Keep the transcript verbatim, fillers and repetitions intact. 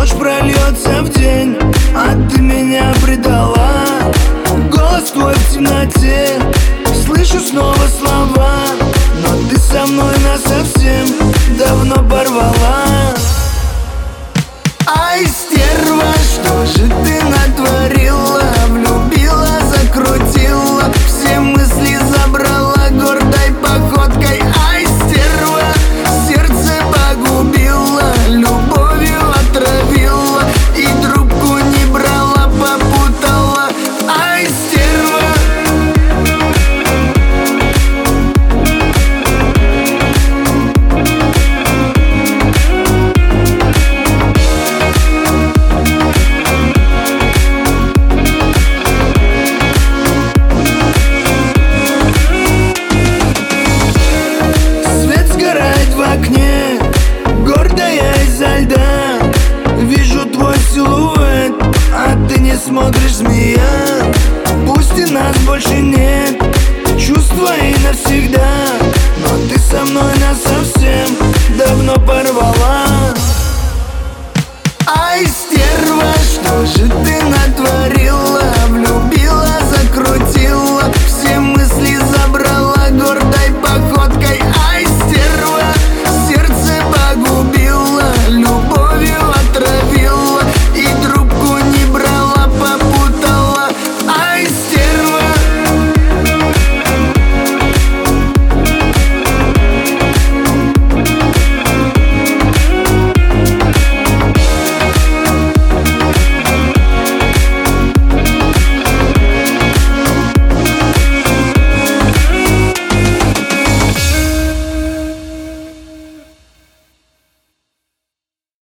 Дождь прольется в день, а ты меня предала. Голос твой в темноте, слышу снова слова, но ты со мной насовсем давно порвала. Ай, стерва, что же ты натворила? Влюбила, закрутила, все мысли забрала гордой походкой. Ай, стерва, сердце погубила, любовью отравила и трубку не брала, попутала. Ай, стерва. Гордая изо льда, вижу твой силуэт, а ты не смотришь, змея. Пусть и нас больше нет, чувства и навсегда, но ты со мной насовсем давно порвала. Ай, стерва, что же ты натворила?